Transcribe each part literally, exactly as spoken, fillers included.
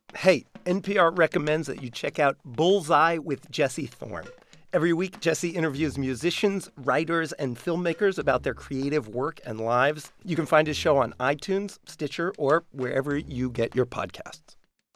Hey, N P R recommends that you check out Bullseye with Jesse Thorne. Every week, Jesse interviews musicians, writers, and filmmakers about their creative work and lives. You can find his show on iTunes, Stitcher, or wherever you get your podcasts.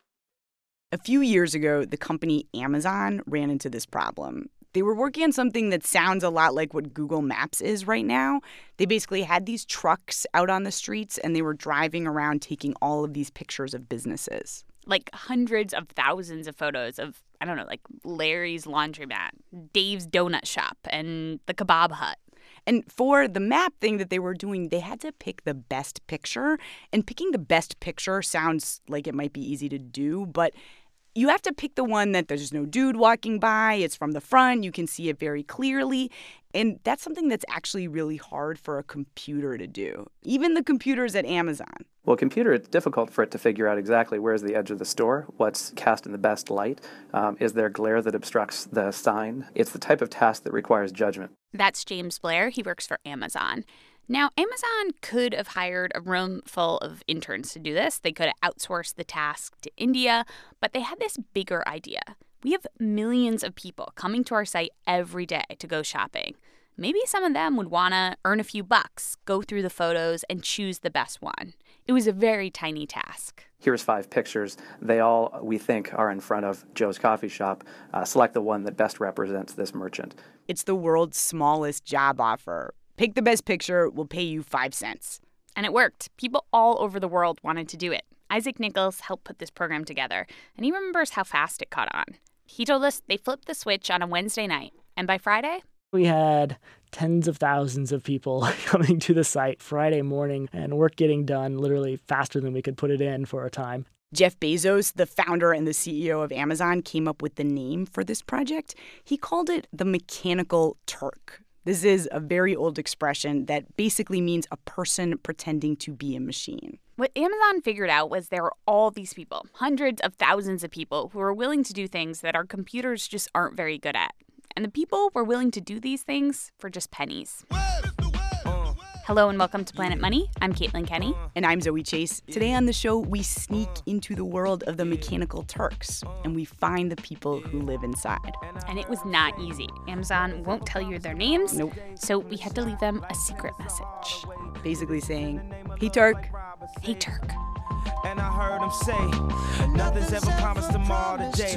A few years ago, the company Amazon ran into this problem. They were working on something that sounds a lot like what Google Maps is right now. They basically had these trucks out on the streets, and they were driving around taking all of these pictures of businesses. Like hundreds of thousands of photos of, I don't know, like Larry's Laundromat, Dave's Donut Shop, and the Kebab Hut. And for the map thing that they were doing, they had to pick the best picture. And picking the best picture sounds like it might be easy to do, but you have to pick the one that there's just no dude walking by. It's from the front. You can see it very clearly. And that's something that's actually really hard for a computer to do, even the computers at Amazon. Well, a computer, it's difficult for it to figure out exactly where's the edge of the store, what's cast in the best light. Um, is there glare that obstructs the sign? It's the type of task that requires judgment. That's James Blair. He works for Amazon. Now, Amazon could have hired a room full of interns to do this. They could have outsourced the task to India, but they had this bigger idea. We have millions of people coming to our site every day to go shopping. Maybe some of them would want to earn a few bucks, go through the photos, and choose the best one. It was a very tiny task. Here's five pictures. They all, we think, are in front of Joe's Coffee Shop. Uh, select the one that best represents this merchant. It's the world's smallest job offer. Pick the best picture, we'll pay you five cents. And it worked. People all over the world wanted to do it. Isaac Nichols helped put this program together, and he remembers how fast it caught on. He told us they flipped the switch on a Wednesday night, and by Friday, we had tens of thousands of people coming to the site Friday morning, and work getting done literally faster than we could put it in for a time. Jeff Bezos, the founder and the C E O of Amazon, came up with the name for this project. He called it the Mechanical Turk. This is a very old expression that basically means a person pretending to be a machine. What Amazon figured out was there were all these people, hundreds of thousands of people, who are willing to do things that our computers just aren't very good at. And the people were willing to do these things for just pennies. Hello and welcome to Planet Money. I'm Caitlin Kenny. And I'm Zoe Chase. Today on the show, we sneak into the world of the Mechanical Turks, and we find the people who live inside. And it was not easy. Amazon won't tell you their names. Nope. So we had to leave them a secret message. Basically saying, hey, Turk. Hey, Turk. And I heard him say, nothing's ever promised tomorrow today.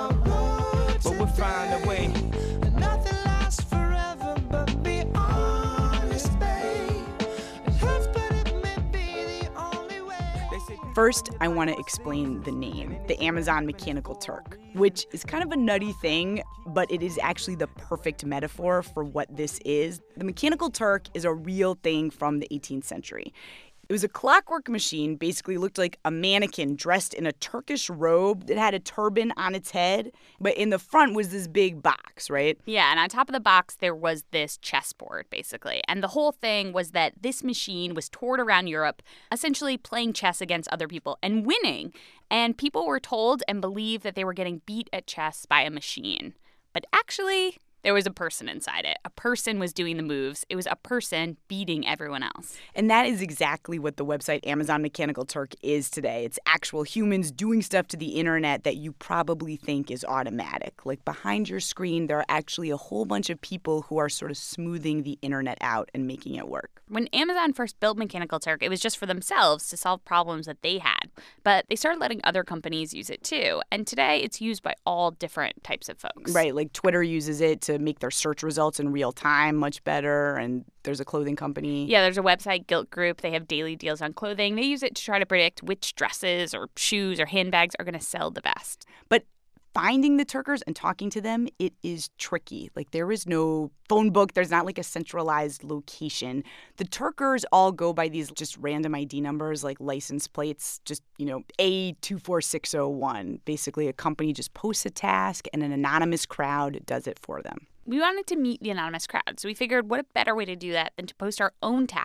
But we'll find a way. Nothing lasts forever, but be honest, babe. It hurts, but it may be the only way. First, I want to explain the name, the Amazon Mechanical Turk, which is kind of a nutty thing, but it is actually the perfect metaphor for what this is. The Mechanical Turk is a real thing from the eighteenth century. It was a clockwork machine, basically looked like a mannequin dressed in a Turkish robe that had a turban on its head. But in the front was this big box, right? Yeah, and on top of the box, there was this chessboard, basically. And the whole thing was that this machine was toured around Europe, essentially playing chess against other people and winning. And people were told and believed that they were getting beat at chess by a machine. But actually, there was a person inside it. A person was doing the moves. It was a person beating everyone else. And that is exactly what the website Amazon Mechanical Turk is today. It's actual humans doing stuff to the internet that you probably think is automatic. Like behind your screen, there are actually a whole bunch of people who are sort of smoothing the internet out and making it work. When Amazon first built Mechanical Turk, it was just for themselves to solve problems that they had. But they started letting other companies use it too. And today it's used by all different types of folks. Right, like Twitter uses it to to make their search results in real time much better. And there's a clothing company. Yeah, there's a website, Gilt Group. They have daily deals on clothing. They use it to try to predict which dresses or shoes or handbags are going to sell the best. But finding the Turkers and talking to them, it is tricky. Like, there is no phone book. There's not like a centralized location. The Turkers all go by these just random I D numbers, like license plates, just, you know, A two four six zero one. Basically, a company just posts a task and an anonymous crowd does it for them. We wanted to meet the anonymous crowd, so we figured what a better way to do that than to post our own task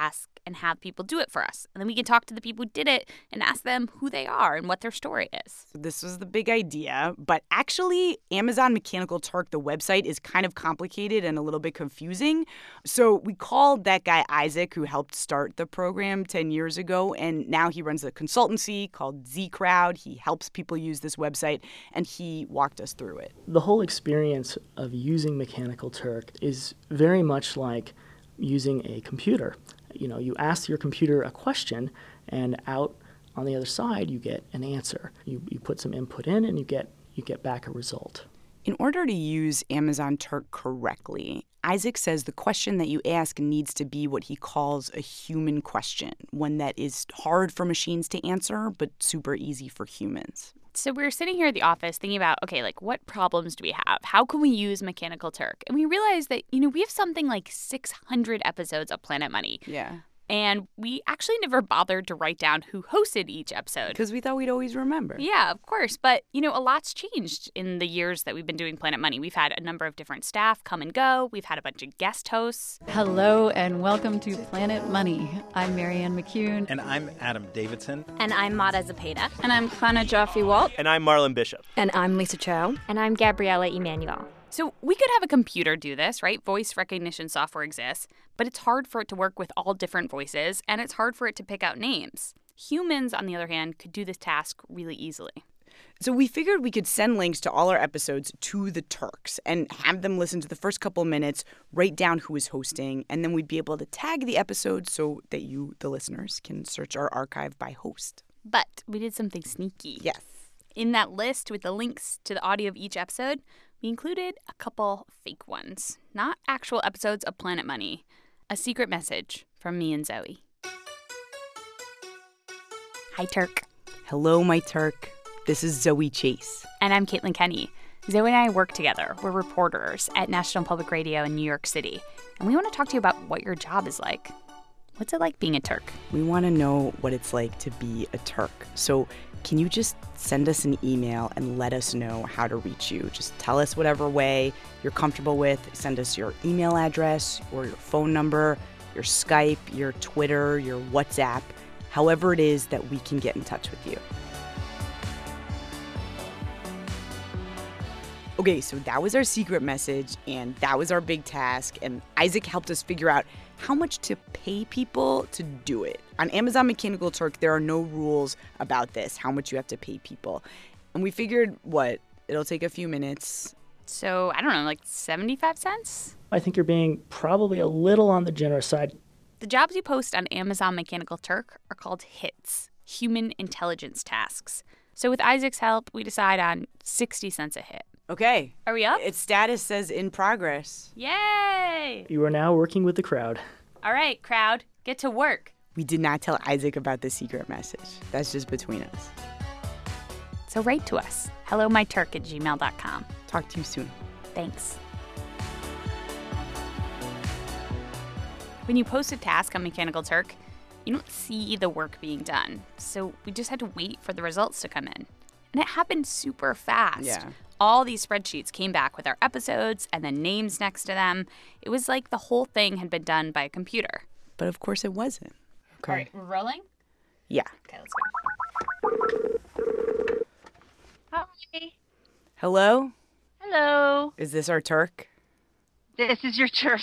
and have people do it for us. And then we can talk to the people who did it and ask them who they are and what their story is. So this was the big idea. But actually, Amazon Mechanical Turk, the website, is kind of complicated and a little bit confusing. So we called that guy Isaac, who helped start the program ten years ago. And now he runs a consultancy called Z Crowd. He helps people use this website, and he walked us through it. The whole experience of using Mechanical Turk is very much like using a computer. You know, you ask your computer a question, and out on the other side, you get an answer. You, you put some input in, and you get you get back a result. In order to use Amazon Turk correctly, Isaac says the question that you ask needs to be what he calls a human question, one that is hard for machines to answer, but super easy for humans. So we were sitting here at the office thinking about, okay, like what problems do we have? How can we use Mechanical Turk? And we realized that, you know, we have something like six hundred episodes of Planet Money. Yeah. And we actually never bothered to write down who hosted each episode. Because we thought we'd always remember. Yeah, of course. But, you know, a lot's changed in the years that we've been doing Planet Money. We've had a number of different staff come and go. We've had a bunch of guest hosts. Hello and welcome to Planet Money. I'm Marianne McCune. And I'm Adam Davidson. And I'm Mada Zepeda. And I'm Hannah Jaffe-Walt. And I'm Marlon Bishop. And I'm Lisa Chow. And I'm Gabriella Emanuel. So we could have a computer do this, right? Voice recognition software exists, but it's hard for it to work with all different voices, and it's hard for it to pick out names. Humans, on the other hand, could do this task really easily. So we figured we could send links to all our episodes to the Turks and have them listen to the first couple of minutes, write down who is hosting, and then we'd be able to tag the episode so that you, the listeners, can search our archive by host. But we did something sneaky. Yes. In that list with the links to the audio of each episode, we included a couple fake ones. Not actual episodes of Planet Money. A secret message from me and Zoe. Hi, Turk. Hello, my Turk. This is Zoe Chase. And I'm Caitlin Kenny. Zoe and I work together. We're reporters at National Public Radio in New York City. And we want to talk to you about what your job is like. What's it like being a Turk? We want to know what it's like to be a Turk. So can you just send us an email and let us know how to reach you? Just tell us whatever way you're comfortable with. Send us your email address or your phone number, your Skype, your Twitter, your WhatsApp, however it is that we can get in touch with you. Okay, so that was our secret message, and that was our big task, and Isaac helped us figure out how much to pay people to do it. On Amazon Mechanical Turk, there are no rules about this, how much you have to pay people. And we figured, what, it'll take a few minutes. So, I don't know, like seventy-five cents? I think you're being probably a little on the generous side. The jobs you post on Amazon Mechanical Turk are called HITs, Human Intelligence Tasks. So with Isaac's help, we decide on sixty cents a hit. Okay. Are we up? Its status says in progress. Yay! You are now working with the crowd. All right, crowd, get to work. We did not tell Isaac about the secret message. That's just between us. So write to us. hello my turk at gmail dot com. Talk to you soon. Thanks. When you post a task on Mechanical Turk, you don't see the work being done. So we just had to wait for the results to come in. And it happened super fast. Yeah. All these spreadsheets came back with our episodes and then names next to them. It was like the whole thing had been done by a computer. But of course it wasn't. Okay. All right, we're rolling? Yeah. Okay, let's go. Hi. Hello? Hello. Is this our Turk? This is your Turk.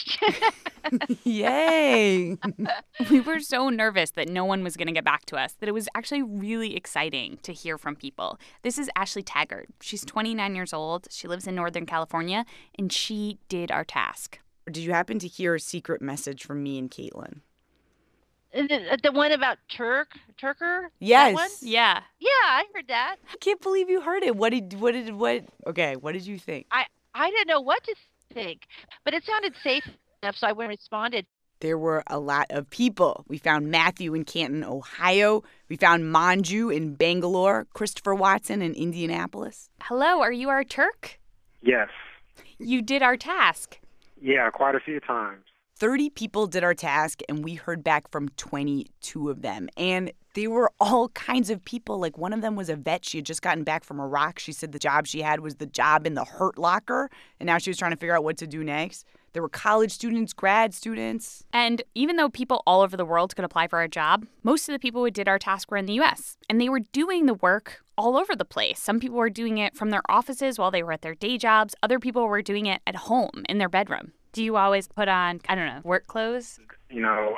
Yay. We were so nervous that no one was going to get back to us that it was actually really exciting to hear from people. This is Ashley Taggart. She's twenty-nine years old. She lives in Northern California, and she did our task. Did you happen to hear a secret message from me and Caitlin? The, the one about Turk? Turker? Yes. That one? Yeah. Yeah, I heard that. I can't believe you heard it. What did, what did, what? Okay, what did you think? I, I didn't know what to think, but it sounded safe enough, so I went and responded. There were a lot of people. We found Matthew in Canton, Ohio. We found Manju in Bangalore, Christopher Watson in Indianapolis. Hello, are you our Turk? Yes. You did our task. Yeah, quite a few times. thirty people did our task, and we heard back from twenty-two of them. And they were all kinds of people. Like, one of them was a vet. She had just gotten back from Iraq. She said the job she had was the job in the Hurt Locker, and now she was trying to figure out what to do next. There were college students, grad students. And even though people all over the world could apply for our job, most of the people who did our task were in the U S, and they were doing the work all over the place. Some people were doing it from their offices while they were at their day jobs. Other people were doing it at home in their bedroom. Do you always put on, I don't know, work clothes? You know,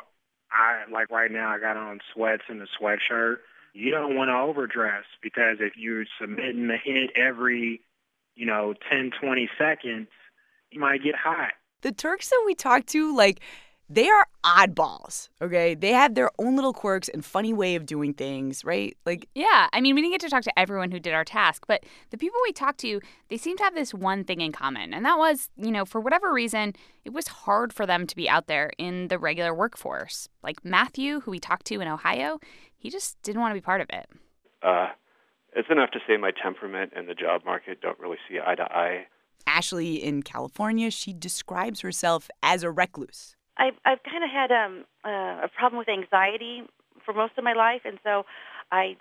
I like right now I got on sweats and a sweatshirt. You don't want to overdress because if you're submitting a hit every, you know, ten, twenty seconds, you might get hot. The Turks that we talked to, like, they are oddballs, okay? They have their own little quirks and funny way of doing things, right? Like, yeah, I mean, we didn't get to talk to everyone who did our task, but the people we talked to, they seemed to have this one thing in common, and that was, you know, for whatever reason, it was hard for them to be out there in the regular workforce. Like Matthew, who we talked to in Ohio, he just didn't want to be part of it. Uh, it's enough to say my temperament and the job market don't really see eye to eye. Ashley in California, she describes herself as a recluse. I've, I've kind of had um, uh, a problem with anxiety for most of my life, and so I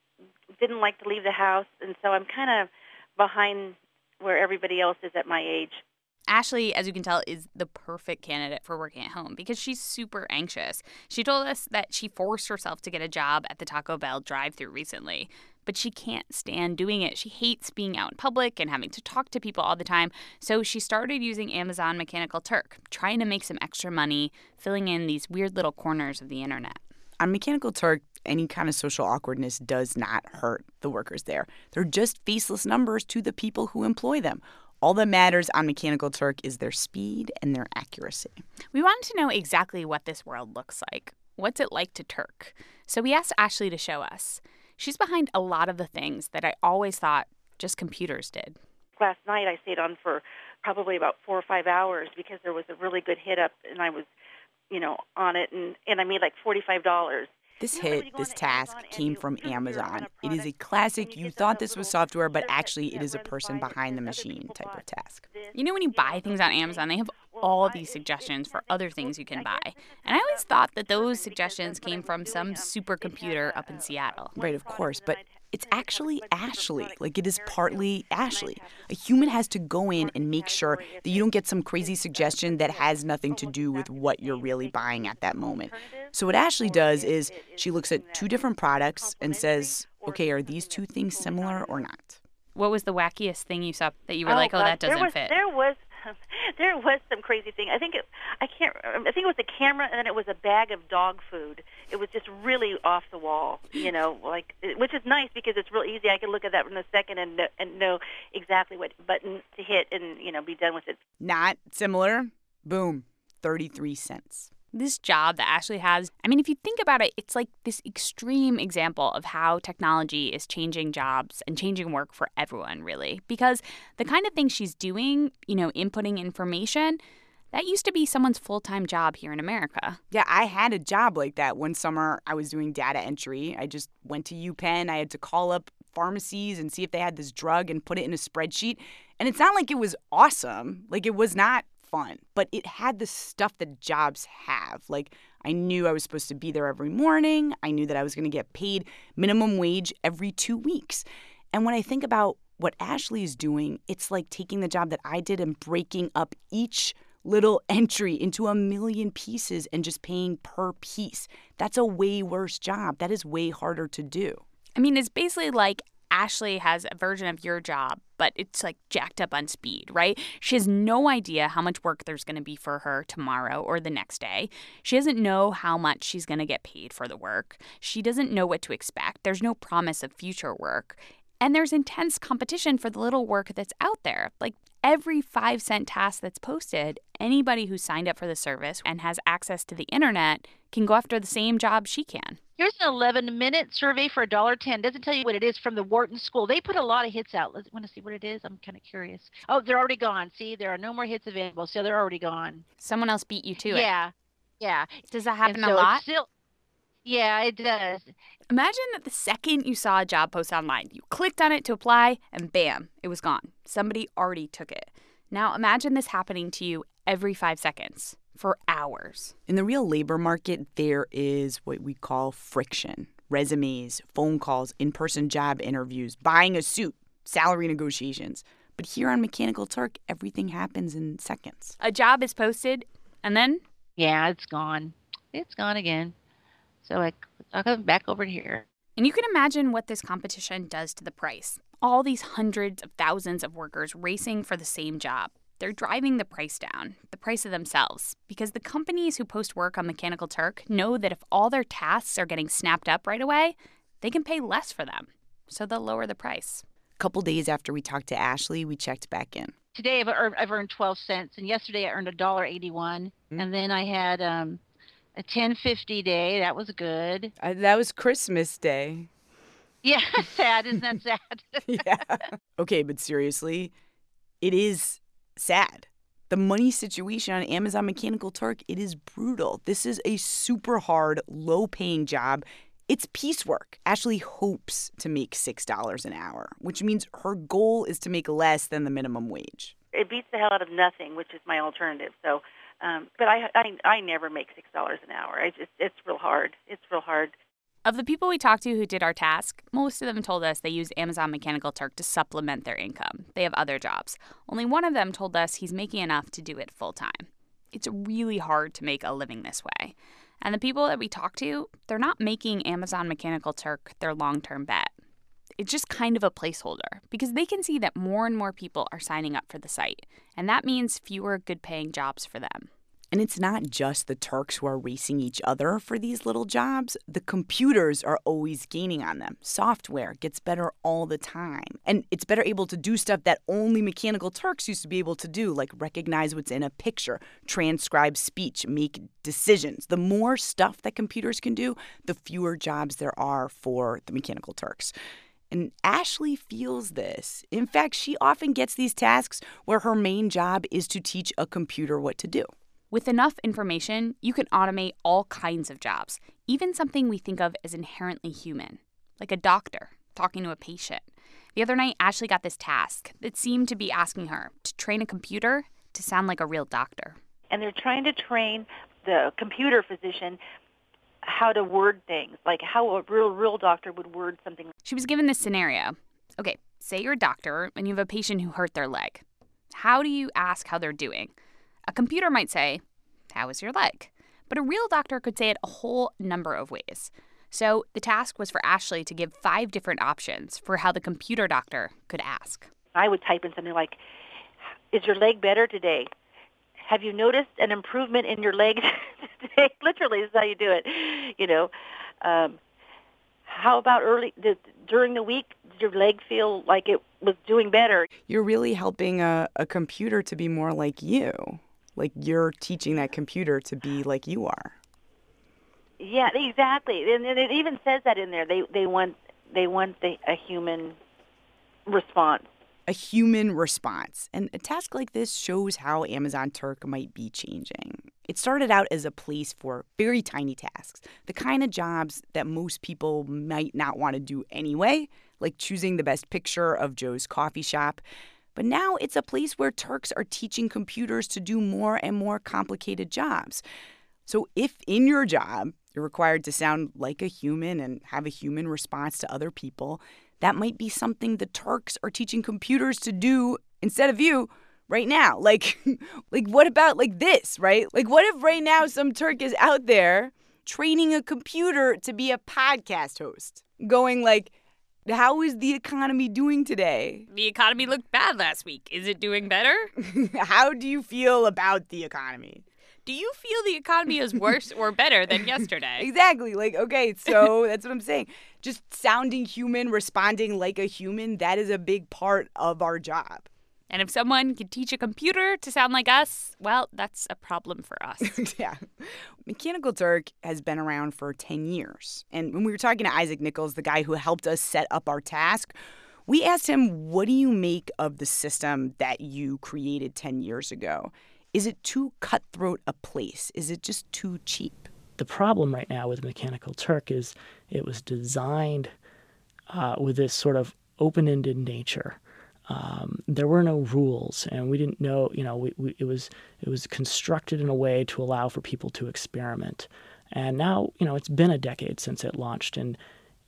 didn't like to leave the house, and so I'm kind of behind where everybody else is at my age. Ashley, as you can tell, is the perfect candidate for working at home because she's super anxious. She told us that she forced herself to get a job at the Taco Bell drive-thru recently, but she can't stand doing it. She hates being out in public and having to talk to people all the time, so she started using Amazon Mechanical Turk, trying to make some extra money, filling in these weird little corners of the internet. On Mechanical Turk, any kind of social awkwardness does not hurt the workers there. They're just faceless numbers to the people who employ them. All that matters on Mechanical Turk is their speed and their accuracy. We wanted to know exactly what this world looks like. What's it like to Turk? So we asked Ashley to show us. She's behind a lot of the things that I always thought just computers did. Last night I stayed on for probably about four or five hours because there was a really good hit up, and I was, you know, on it, and, and I made like forty-five dollars. This hit, this task, came from Amazon. It is a classic, you thought this was software, but actually it is a person behind the machine type of task. You know, when you buy things on Amazon, they have all these suggestions for other things you can buy. And I always thought that those suggestions came from some supercomputer up in Seattle. Right, of course, but it's actually Ashley. Like, it is partly Ashley. A human has to go in and make sure that you don't get some crazy suggestion that has nothing to do with what you're really buying at that moment. So what Ashley does is she looks at two different products and says, okay, are these two things similar or not? What was the wackiest thing you saw that you were oh, like, oh, God. that doesn't there was, fit? There was, there was some crazy thing. I think it, I can't. I think it was a camera, and then it was a bag of dog food. It was just really off the wall, you know, like, which is nice because it's real easy. I can look at that in a second and and know exactly what button to hit and, you know, be done with it. Not similar. Boom, thirty-three cents. This job that Ashley has, I mean, if you think about it, it's like this extreme example of how technology is changing jobs and changing work for everyone, really. Because the kind of thing she's doing, you know, inputting information, that used to be someone's full-time job here in America. Yeah, I had a job like that. One summer, I was doing data entry. I just went to UPenn. I had to call up pharmacies and see if they had this drug and put it in a spreadsheet. And it's not like it was awesome. Like, it was not fun, but it had the stuff that jobs have. Like, I knew I was supposed to be there every morning. I knew that I was going to get paid minimum wage every two weeks. And when I think about what Ashley is doing, it's like taking the job that I did and breaking up each little entry into a million pieces and just paying per piece. That's a way worse job. That is way harder to do. I mean, it's basically like Ashley has a version of your job, but it's like jacked up on speed, right? She has no idea how much work there's going to be for her tomorrow or the next day. She doesn't know how much she's going to get paid for the work. She doesn't know what to expect. There's no promise of future work. And there's intense competition for the little work that's out there. Like, every five cent task that's posted, anybody who's signed up for the service and has access to the internet can go after the same job she can. Here's an eleven-minute survey for one dollar ten. Doesn't tell you what it is, from the Wharton School. They put a lot of hits out. Let's want to see what it is. I'm kind of curious. Oh, they're already gone. See, there are no more hits available, so they're already gone. Someone else beat you to it. Yeah, yeah. Does that happen so a lot? Still, yeah, it does. Imagine that the second you saw a job post online, you clicked on it to apply, and bam, it was gone. Somebody already took it. Now imagine this happening to you every five seconds for hours. In the real labor market, there is what we call friction. Resumes, phone calls, in-person job interviews, buying a suit, salary negotiations. But here on Mechanical Turk, everything happens in seconds. A job is posted, and then? Yeah, it's gone. It's gone again. So I, I'll come back over here. And you can imagine what this competition does to the price. All these hundreds of thousands of workers racing for the same job. They're driving the price down, the price of themselves, because the companies who post work on Mechanical Turk know that if all their tasks are getting snapped up right away, they can pay less for them. So they'll lower the price. A couple days after we talked to Ashley, we checked back in. Today I've earned, I've earned twelve cents, and yesterday I earned one dollar eighty-one. Mm. And then I had um, a ten fifty day. That was good. Uh, that was Christmas Day. Yeah, sad. Isn't that sad? Yeah. Okay, but seriously, it is sad. The money situation on Amazon Mechanical Turk, it is brutal. This is a super hard, low-paying job. It's piecework. Ashley hopes to make six dollars an hour, which means her goal is to make less than the minimum wage. It beats the hell out of nothing, which is my alternative. So, um, but I, I I never make six dollars an hour. I just it's real hard. It's real hard. Of the people we talked to who did our task, most of them told us they use Amazon Mechanical Turk to supplement their income. They have other jobs. Only one of them told us he's making enough to do it full time. It's really hard to make a living this way. And the people that we talked to, they're not making Amazon Mechanical Turk their long-term bet. It's just kind of a placeholder because they can see that more and more people are signing up for the site. And that means fewer good-paying jobs for them. And it's not just the Turks who are racing each other for these little jobs. The computers are always gaining on them. Software gets better all the time. And it's better able to do stuff that only Mechanical Turks used to be able to do, like recognize what's in a picture, transcribe speech, make decisions. The more stuff that computers can do, the fewer jobs there are for the Mechanical Turks. And Ashley feels this. In fact, she often gets these tasks where her main job is to teach a computer what to do. With enough information, you can automate all kinds of jobs, even something we think of as inherently human, like a doctor talking to a patient. The other night, Ashley got this task that seemed to be asking her to train a computer to sound like a real doctor. And they're trying to train the computer physician how to word things, like how a real, real doctor would word something. She was given this scenario. Okay, say you're a doctor and you have a patient who hurt their leg. How do you ask how they're doing? A computer might say, "How is your leg?" But a real doctor could say it a whole number of ways. So the task was for Ashley to give five different options for how the computer doctor could ask. I would type in something like, "Is your leg better today? Have you noticed an improvement in your leg today?" Literally, this is how you do it. You know, um, how about early did, during the week? Did your leg feel like it was doing better? You're really helping a, a computer to be more like you. Like you're teaching that computer to be like you are. Yeah, exactly. And, and it even says that in there. They they want they want the, a human response. A human response. And a task like this shows how Amazon Turk might be changing. It started out as a place for very tiny tasks, the kind of jobs that most people might not want to do anyway, like choosing the best picture of Joe's coffee shop. But now it's a place where Turks are teaching computers to do more and more complicated jobs. So if in your job you're required to sound like a human and have a human response to other people, that might be something the Turks are teaching computers to do instead of you right now. Like, like what about like this, right? Like what if right now some Turk is out there training a computer to be a podcast host, going like, "How is the economy doing today?" The economy looked bad last week. Is it doing better? How do you feel about the economy? Do you feel the economy is worse or better than yesterday? Exactly. Like, okay, so that's what I'm saying. Just sounding human, responding like a human, that is a big part of our job. And if someone can teach a computer to sound like us, well, that's a problem for us. Yeah. Mechanical Turk has been around for ten years. And when we were talking to Isaac Nichols, the guy who helped us set up our task, we asked him, what do you make of the system that you created ten years ago? Is it too cutthroat a place? Is it just too cheap? The problem right now with Mechanical Turk is it was designed uh, with this sort of open-ended nature. Um, there were no rules, and we didn't know, you know, we, we, it was it was constructed in a way to allow for people to experiment. And now, you know, it's been a decade since it launched, and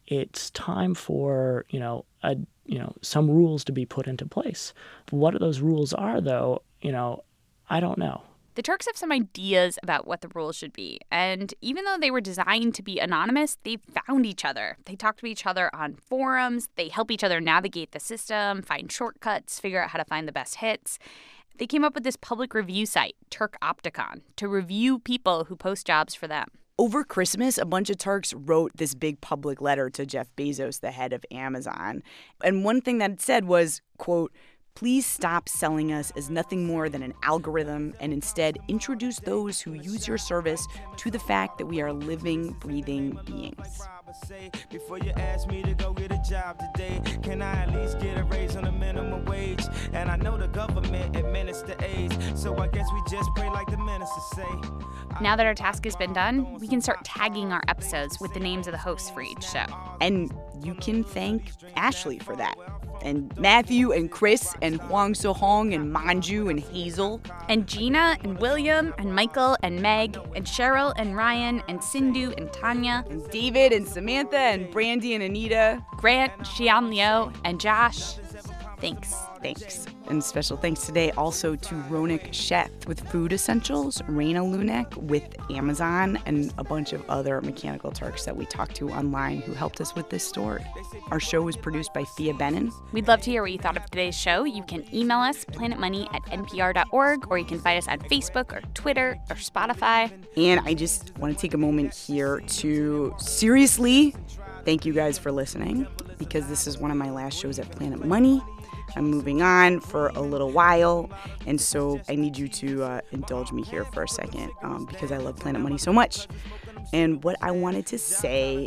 it's time for, you know, a, you know, some rules to be put into place. What those rules are, though, you know, I don't know. The Turks have some ideas about what the rules should be, and even though they were designed to be anonymous, they found each other. They talk to each other on forums, they help each other navigate the system, find shortcuts, figure out how to find the best hits. They came up with this public review site, Turk Opticon, to review people who post jobs for them. Over Christmas, a bunch of Turks wrote this big public letter to Jeff Bezos, the head of Amazon. And one thing that it said was, quote, "Please stop selling us as nothing more than an algorithm and instead introduce those who use your service to the fact that we are living, breathing beings." Before you ask me to go get a job today, can I at least get a raise on the minimum wage? And I know the government administers AIDS, so I guess we just pray like the minister say. Now that our task has been done, we can start tagging our episodes with the names of the hosts for each show. And you can thank Ashley for that. And Matthew and Chris and Huang So-hong and Manju and Hazel. And Gina and William and Michael and Meg and Cheryl and Ryan and Sindhu and Tanya. And David and Samantha and Brandy and Anita. Grant, Xian Liu, and Josh. Thanks. Thanks. And special thanks today also to Ronak Sheth with Food Essentials, Raina Lunek with Amazon, and a bunch of other Mechanical Turks that we talked to online who helped us with this story. Our show was produced by Thea Benin. We'd love to hear what you thought of today's show. You can email us, planetmoney at n p r dot org, or you can find us on Facebook or Twitter or Spotify. And I just want to take a moment here to seriously thank you guys for listening, because this is one of my last shows at Planet Money. I'm moving on for a little while, and so I need you to uh, indulge me here for a second um, because I love Planet Money so much. And what I wanted to say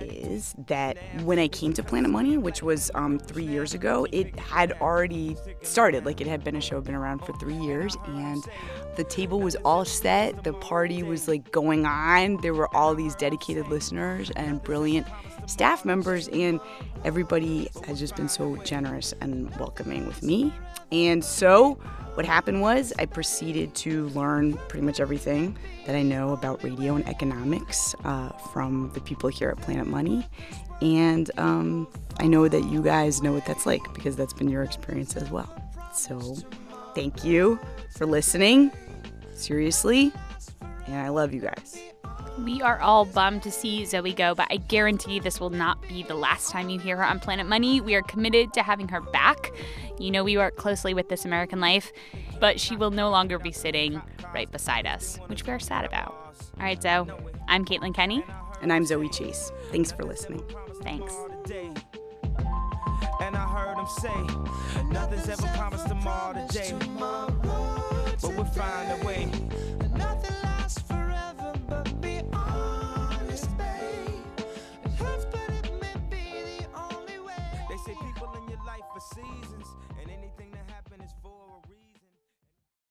is that when I came to Planet Money, which was um, three years ago, it had already started. Like, it had been a show, been around for three years, and the table was all set. The party was, like, going on. There were all these dedicated listeners and brilliant staff members, and everybody has just been so generous and welcoming with me. And so what happened was I proceeded to learn pretty much everything that I know about radio and economics uh, from the people here at Planet Money. And um, I know that you guys know what that's like, because that's been your experience as well. So thank you for listening. Seriously. And I love you guys. We are all bummed to see Zoe go, but I guarantee this will not be the last time you hear her on Planet Money. We are committed to having her back. You know, we work closely with This American Life, but she will no longer be sitting right beside us, which we are sad about. All right, Zoe, I'm Caitlin Kenny. And I'm Zoe Chase. Thanks for listening. Thanks. And I heard him say, nothing's ever promised tomorrow today, but we'll find a way.